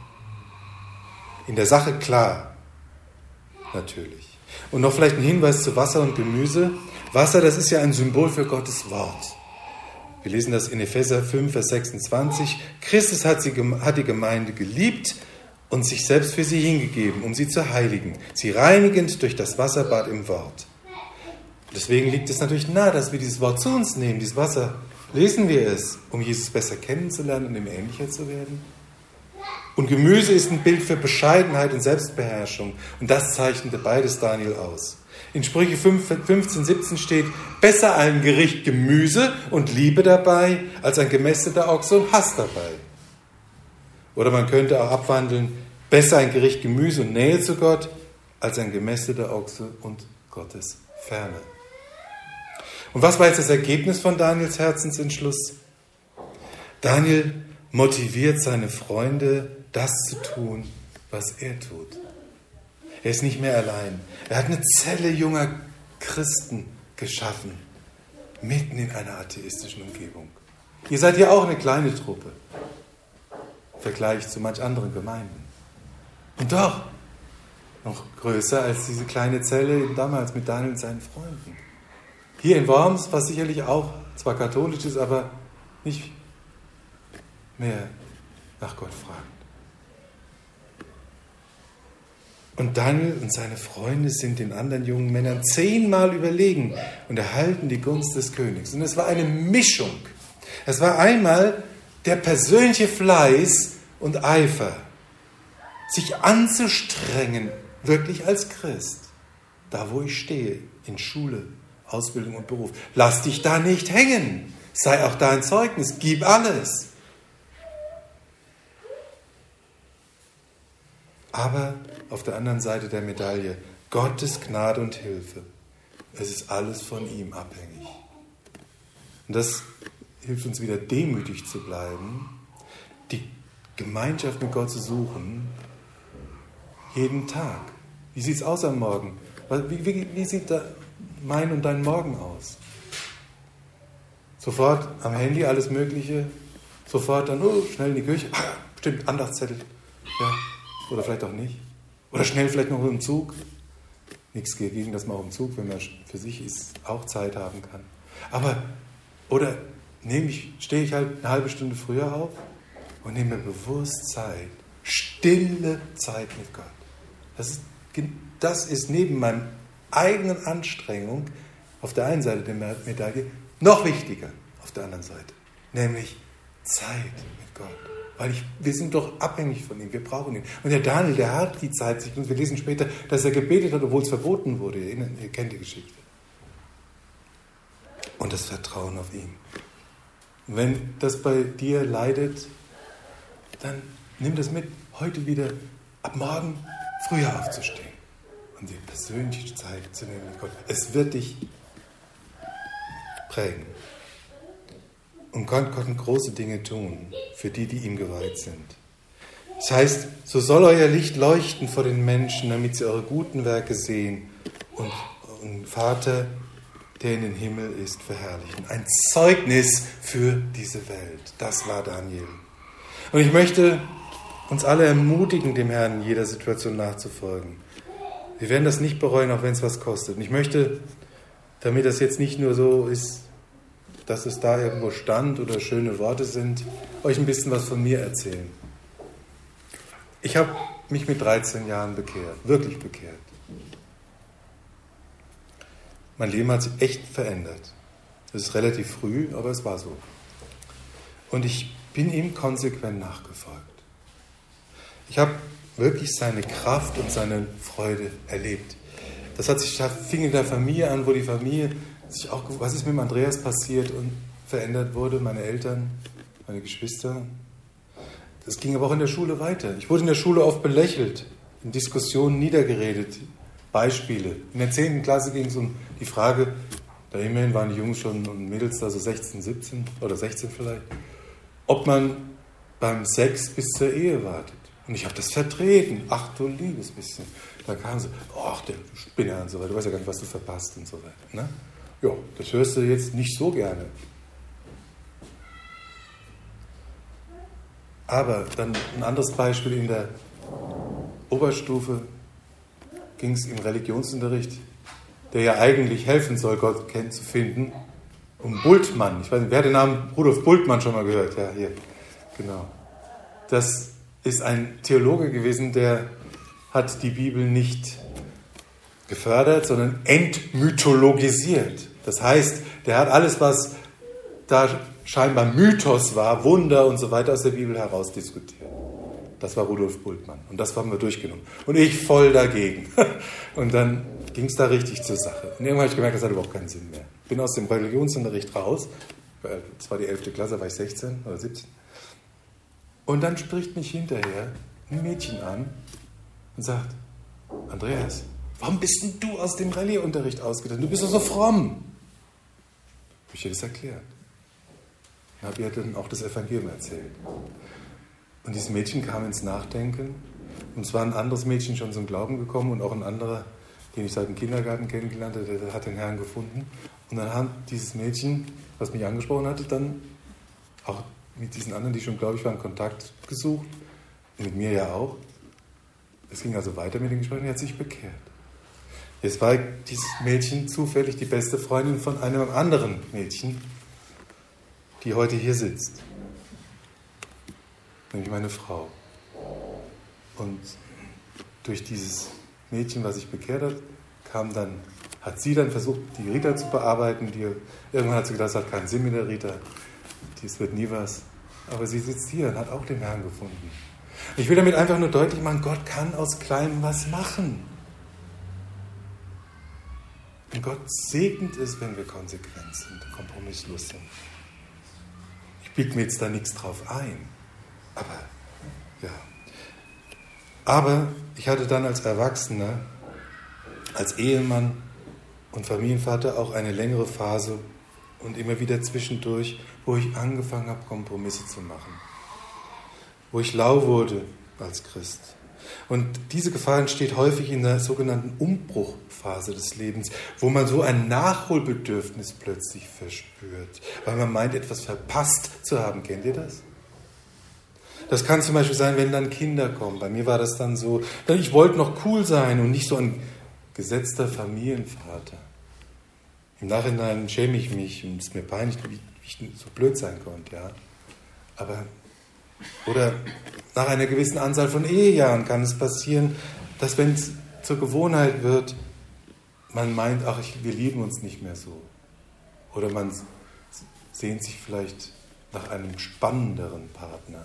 In der Sache klar, natürlich. Und noch vielleicht ein Hinweis zu Wasser und Gemüse. Wasser, das ist ja ein Symbol für Gottes Wort. Wir lesen das in Epheser fünf, Vers sechsundzwanzig. Christus hat, sie, hat die Gemeinde geliebt und sich selbst für sie hingegeben, um sie zu heiligen, sie reinigend durch das Wasserbad im Wort. Und deswegen liegt es natürlich nahe, dass wir dieses Wort zu uns nehmen, dieses Wasser. Lesen wir es, um Jesus besser kennenzulernen und ihm ähnlicher zu werden? Und Gemüse ist ein Bild für Bescheidenheit und Selbstbeherrschung. Und das zeichnete beides Daniel aus. In Sprüche fünfzehn, siebzehn steht, besser ein Gericht Gemüse und Liebe dabei, als ein gemästeter Ochse und Hass dabei. Oder man könnte auch abwandeln, besser ein Gericht Gemüse und Nähe zu Gott, als ein gemästeter Ochse und Gottes Ferne. Und was war jetzt das Ergebnis von Daniels Herzensentschluss? Daniel motiviert seine Freunde, das zu tun, was er tut. Er ist nicht mehr allein. Er hat eine Zelle junger Christen geschaffen, mitten in einer atheistischen Umgebung. Ihr seid ja auch eine kleine Truppe, im Vergleich zu manch anderen Gemeinden. Und doch noch größer als diese kleine Zelle damals mit Daniel und seinen Freunden. Hier in Worms, was sicherlich auch zwar katholisch ist, aber nicht mehr nach Gott fragt. Und Daniel und seine Freunde sind den anderen jungen Männern zehnmal überlegen und erhalten die Gunst des Königs. Und es war eine Mischung. Es war einmal der persönliche Fleiß und Eifer, sich anzustrengen, wirklich als Christ, da wo ich stehe, in Schule, Ausbildung und Beruf. Lass dich da nicht hängen. sei auch da ein Zeugnis, gib alles. Aber auf der anderen Seite der Medaille, Gottes Gnade und Hilfe. Es ist alles von ihm abhängig. Und das hilft uns wieder demütig zu bleiben, die Gemeinschaft mit Gott zu suchen, jeden Tag. Wie sieht es aus am Morgen? Wie, wie, wie sieht da mein und dein Morgen aus? Sofort am Handy alles Mögliche, sofort dann oh, schnell in die Küche, ah, stimmt, Andachtszettel, ja, oder vielleicht auch nicht. Oder schnell vielleicht noch im Zug. Nichts gegen, dass man auch im Zug, wenn man für sich ist, auch Zeit haben kann. Aber, oder nehme ich, stehe ich halt eine halbe Stunde früher auf und nehme mir bewusst Zeit, stille Zeit mit Gott. Das ist, das ist neben meiner eigenen Anstrengung auf der einen Seite der Medaille noch wichtiger auf der anderen Seite, nämlich Zeit mit Gott. Weil ich, wir sind doch abhängig von ihm, wir brauchen ihn. Und der Daniel, der hat die Zeit sich, und wir lesen später, dass er gebetet hat, obwohl es verboten wurde. Ihr, ihr kennt die Geschichte. Und das Vertrauen auf ihn. Und wenn das bei dir leidet, dann nimm das mit, heute wieder ab morgen früher aufzustehen und die persönliche Zeit zu nehmen mit Gott. Es wird dich prägen. Und Gott kann große Dinge tun für die, die ihm geweiht sind. Das heißt, so soll euer Licht leuchten vor den Menschen, damit sie eure guten Werke sehen und euren Vater, der in den Himmel ist, verherrlichen. Ein Zeugnis für diese Welt. Das war Daniel. Und ich möchte uns alle ermutigen, dem Herrn in jeder Situation nachzufolgen. Wir werden das nicht bereuen, auch wenn es was kostet. Und ich möchte, damit das jetzt nicht nur so ist, dass es da irgendwo stand oder schöne Worte sind, euch ein bisschen was von mir erzählen. Ich habe mich mit dreizehn Jahren bekehrt, wirklich bekehrt. Mein Leben hat sich echt verändert. Das ist relativ früh, aber es war so. Und ich bin ihm konsequent nachgefolgt. Ich habe wirklich seine Kraft und seine Freude erlebt. Das hat sich, das fing in der Familie an, wo die Familie sich auch, was ist mit dem Andreas passiert und verändert wurde, meine Eltern, meine Geschwister. Das ging aber auch in der Schule weiter. Ich wurde in der Schule oft belächelt, in Diskussionen niedergeredet, Beispiele. In der zehnten Klasse ging es um die Frage, da immerhin waren die Jungs schon und Mädels da so sechzehn, siebzehn oder sechzehn vielleicht, ob man beim Sex bis zur Ehe wartet. Und ich habe das vertreten. Ach du liebes bisschen. Da kamen sie, ach der Spinner und so weiter, du weißt ja gar nicht, was du verpasst und so weiter. Ne? Ja, das hörst du jetzt nicht so gerne. Aber dann ein anderes Beispiel in der Oberstufe ging es im Religionsunterricht, der ja eigentlich helfen soll, Gott kennenzufinden, um Bultmann. Ich weiß nicht, wer hat den Namen Rudolf Bultmann schon mal gehört? Ja, hier, genau. Das ist ein Theologe gewesen, der hat die Bibel nicht gefördert, sondern entmythologisiert. Das heißt, der hat alles, was da scheinbar Mythos war, Wunder und so weiter aus der Bibel herausdiskutiert. Das war Rudolf Bultmann und das haben wir durchgenommen. Und ich voll dagegen. Und dann ging es da richtig zur Sache. Und irgendwann habe ich gemerkt, das hat überhaupt keinen Sinn mehr. Bin aus dem Religionsunterricht raus, das war die elfte Klasse, da war ich sechzehn oder siebzehn. Und dann spricht mich hinterher ein Mädchen an und sagt, Andreas, warum bist denn du aus dem Rallye-Unterricht ausgetreten? Du bist doch so fromm. Habe ich ihr das erklärt. Ich habe ihr dann auch das Evangelium erzählt. Und dieses Mädchen kam ins Nachdenken. Und es war ein anderes Mädchen schon zum Glauben gekommen und auch ein anderer, den ich seit dem Kindergarten kennengelernt hatte, der hat den Herrn gefunden. Und dann hat dieses Mädchen, was mich angesprochen hatte, dann auch mit diesen anderen, die schon gläubig waren, Kontakt gesucht. Und mit mir ja auch. Es ging also weiter mit den Gesprächen, er hat sich bekehrt. Jetzt war dieses Mädchen zufällig die beste Freundin von einem anderen Mädchen, die heute hier sitzt. Nämlich meine Frau. Und durch dieses Mädchen, was sich bekehrt hat, kam dann, hat sie dann versucht, die Rita zu bearbeiten. Die, irgendwann hat sie gedacht, es hat keinen Sinn mit der Rita. Das wird nie was. Aber sie sitzt hier und hat auch den Herrn gefunden. Ich will damit einfach nur deutlich machen, Gott kann aus Kleinem was machen. Und Gott segnet es, wenn wir konsequent sind, kompromisslos sind. Ich bilde mir jetzt da nichts drauf ein. Aber, ja. Aber ich hatte dann als Erwachsener, als Ehemann und Familienvater auch eine längere Phase und immer wieder zwischendurch, wo ich angefangen habe, Kompromisse zu machen. Wo ich lau wurde als Christ. Und diese Gefahr entsteht häufig in der sogenannten Umbruchphase des Lebens, wo man so ein Nachholbedürfnis plötzlich verspürt, weil man meint, etwas verpasst zu haben. Kennt ihr das? Das kann zum Beispiel sein, wenn dann Kinder kommen. Bei mir war das dann so, ich wollte noch cool sein und nicht so ein gesetzter Familienvater. Im Nachhinein schäme ich mich und es ist mir peinlich, wie ich so blöd sein konnte. Ja. Aber, oder nach einer gewissen Anzahl von Ehejahren kann es passieren, dass wenn es zur Gewohnheit wird, man meint, ach, ich, wir lieben uns nicht mehr so. Oder man sehnt sich vielleicht nach einem spannenderen Partner.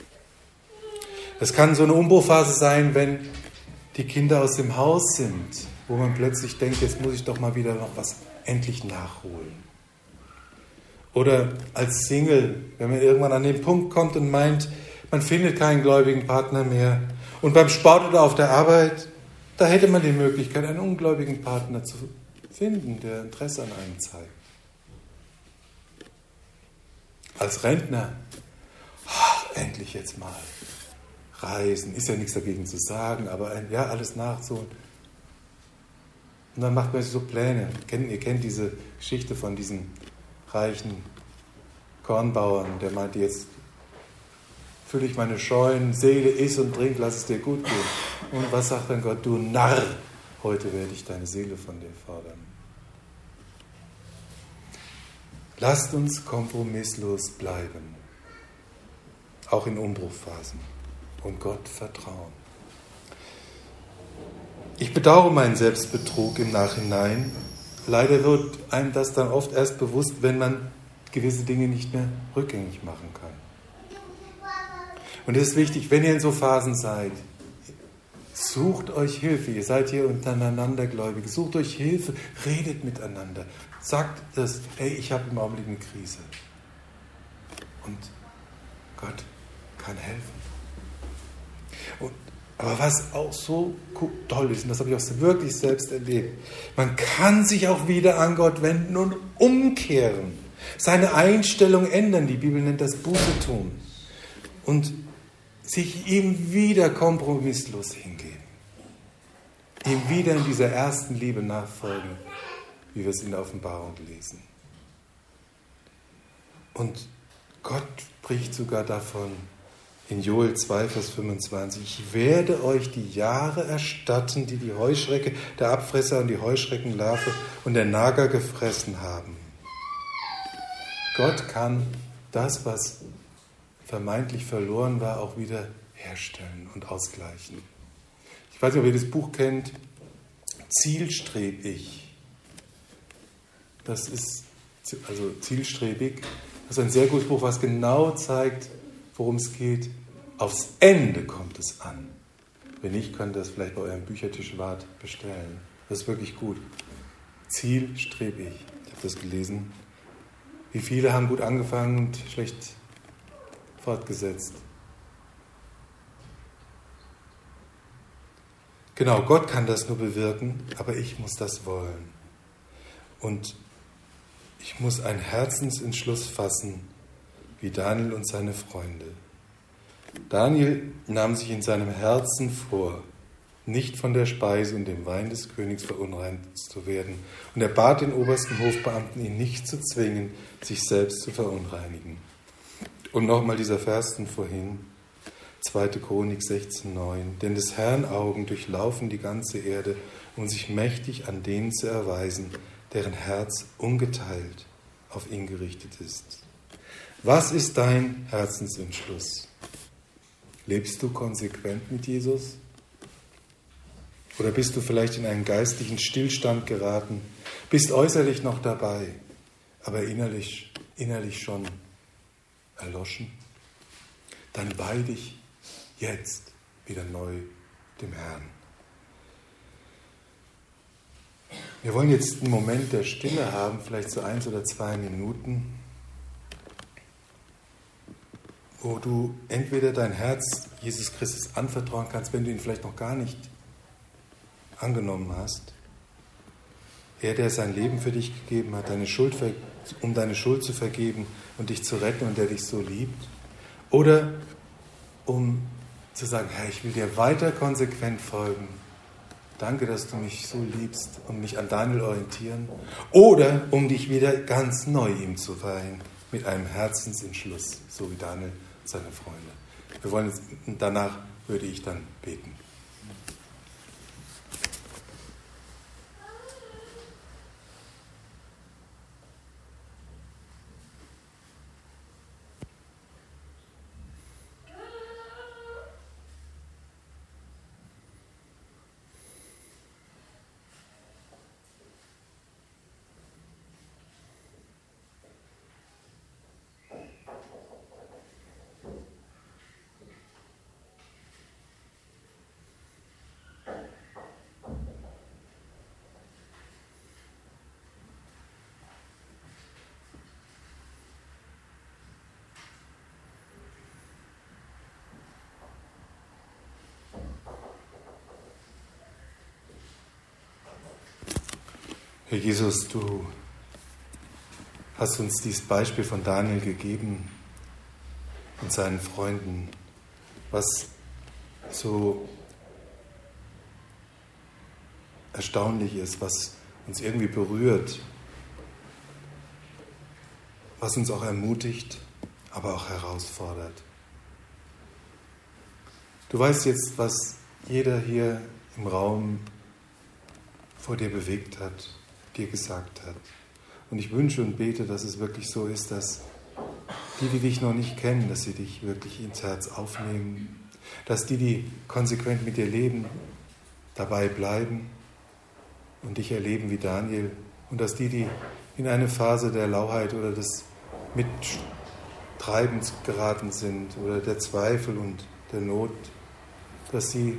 Es kann so eine Umbruchphase sein, wenn die Kinder aus dem Haus sind, wo man plötzlich denkt, jetzt muss ich doch mal wieder noch was endlich nachholen. Oder als Single, wenn man irgendwann an den Punkt kommt und meint, man findet keinen gläubigen Partner mehr. Und beim Sport oder auf der Arbeit, da hätte man die Möglichkeit, einen ungläubigen Partner zu finden, der Interesse an einem zeigt. Als Rentner, ach, endlich jetzt mal reisen, ist ja nichts dagegen zu sagen, aber ein, ja, alles nachzuholen. Und dann macht man sich so Pläne. Kennt, ihr kennt diese Geschichte von diesem reichen Kornbauern, der meinte, jetzt fülle ich meine Scheunen, Seele, iss und trink, lass es dir gut gehen. Und was sagt dann Gott? Du Narr, heute werde ich deine Seele von dir fordern. Lasst uns kompromisslos bleiben, auch in Umbruchphasen, und Gott vertrauen. Ich bedauere meinen Selbstbetrug im Nachhinein. Leider wird einem das dann oft erst bewusst, wenn man gewisse Dinge nicht mehr rückgängig machen kann. Und es ist wichtig, wenn ihr in so Phasen seid, sucht euch Hilfe. Ihr seid hier untereinander Gläubige. Sucht euch Hilfe, redet miteinander. Sagt das, hey, ich habe im Augenblick eine Krise. Und Gott kann helfen. Und, aber was auch so toll ist, und das habe ich auch wirklich selbst erlebt, man kann sich auch wieder an Gott wenden und umkehren. Seine Einstellung ändern. Die Bibel nennt das Buße tun. Und sich ihm wieder kompromisslos hingeben. Ihm wieder in dieser ersten Liebe nachfolgen, wie wir es in der Offenbarung lesen. Und Gott spricht sogar davon in Joel zwei, Vers fünfundzwanzig. Ich werde euch die Jahre erstatten, die die Heuschrecke, der Abfresser und die Heuschreckenlarve und der Nager gefressen haben. Gott kann das, was vermeintlich verloren war, auch wieder herstellen und ausgleichen. Ich weiß nicht, ob ihr das Buch kennt, Zielstrebig. Das ist, also zielstrebig, das ist ein sehr gutes Buch, was genau zeigt, worum es geht. Aufs Ende kommt es an. Wenn nicht, könnt ihr das vielleicht bei eurem Büchertischwart bestellen. Das ist wirklich gut. Zielstrebig. Ich habe das gelesen. Wie viele haben gut angefangen und schlecht fortgesetzt. Genau, Gott kann das nur bewirken, aber ich muss das wollen. Und ich muss einen Herzensentschluss fassen, wie Daniel und seine Freunde. Daniel nahm sich in seinem Herzen vor, nicht von der Speise und dem Wein des Königs verunreinigt zu werden. Und er bat den obersten Hofbeamten, ihn nicht zu zwingen, sich selbst zu verunreinigen. Und nochmal dieser Vers von vorhin, zweite Chronik sechzehn, neun. Denn des Herrn Augen durchlaufen die ganze Erde, um sich mächtig an denen zu erweisen, deren Herz ungeteilt auf ihn gerichtet ist. Was ist dein Herzensentschluss? Lebst du konsequent mit Jesus? Oder bist du vielleicht in einen geistlichen Stillstand geraten, bist äußerlich noch dabei, aber innerlich, innerlich schon erloschen? Dann weih dich jetzt wieder neu dem Herrn. Wir wollen jetzt einen Moment der Stille haben, vielleicht so eins oder zwei Minuten. wo du entweder dein Herz Jesus Christus anvertrauen kannst, wenn du ihn vielleicht noch gar nicht angenommen hast. Er, der sein Leben für dich gegeben hat, deine Schuld, um deine Schuld zu vergeben und dich zu retten und der dich so liebt. Oder um zu sagen, Herr, ich will dir weiter konsequent folgen. Danke, dass du mich so liebst und mich an Daniel orientieren. Oder um dich wieder ganz neu ihm zu weihen, mit einem Herzensentschluss, so wie Daniel und seine Freunde. Wir wollen jetzt, danach würde ich dann beten. Herr Jesus, du hast uns dieses Beispiel von Daniel gegeben und seinen Freunden, was so erstaunlich ist, was uns irgendwie berührt, was uns auch ermutigt, aber auch herausfordert. Du weißt jetzt, was jeder hier im Raum vor dir bewegt hat, dir gesagt hat. Und ich wünsche und bete, dass es wirklich so ist, dass die, die dich noch nicht kennen, dass sie dich wirklich ins Herz aufnehmen, dass die, die konsequent mit dir leben, dabei bleiben und dich erleben wie Daniel und dass die, die in eine Phase der Lauheit oder des Mittreibens geraten sind oder der Zweifel und der Not, dass sie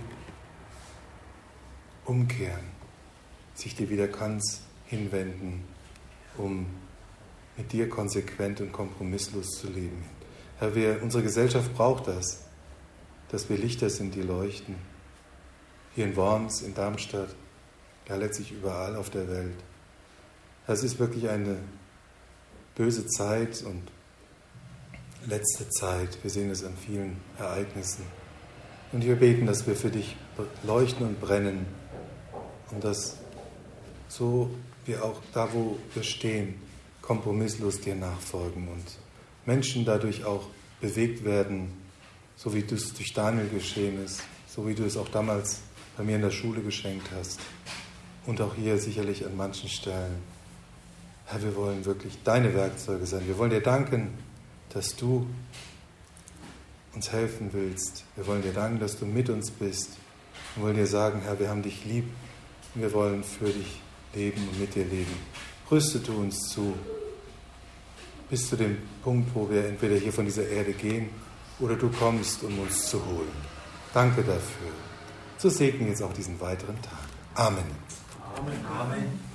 umkehren, sich dir wieder ganz hinwenden, um mit dir konsequent und kompromisslos zu leben. Herr, wir, unsere Gesellschaft braucht das, dass wir Lichter sind, die leuchten. Hier in Worms, in Darmstadt, ja letztlich überall auf der Welt. Es ist wirklich eine böse Zeit und letzte Zeit. Wir sehen es an vielen Ereignissen. Und wir beten, dass wir für dich leuchten und brennen und dass so wir auch da, wo wir stehen, kompromisslos dir nachfolgen und Menschen dadurch auch bewegt werden, so wie es durch Daniel geschehen ist, so wie du es auch damals bei mir in der Schule geschenkt hast und auch hier sicherlich an manchen Stellen. Herr, wir wollen wirklich deine Werkzeuge sein. Wir wollen dir danken, dass du uns helfen willst. Wir wollen dir danken, dass du mit uns bist. Wir wollen dir sagen, Herr, wir haben dich lieb und wir wollen für dich leben und mit dir leben. Rüste du uns zu, bis zu dem Punkt, wo wir entweder hier von dieser Erde gehen oder du kommst, um uns zu holen. Danke dafür. So segne jetzt auch diesen weiteren Tag. Amen. Amen. Amen.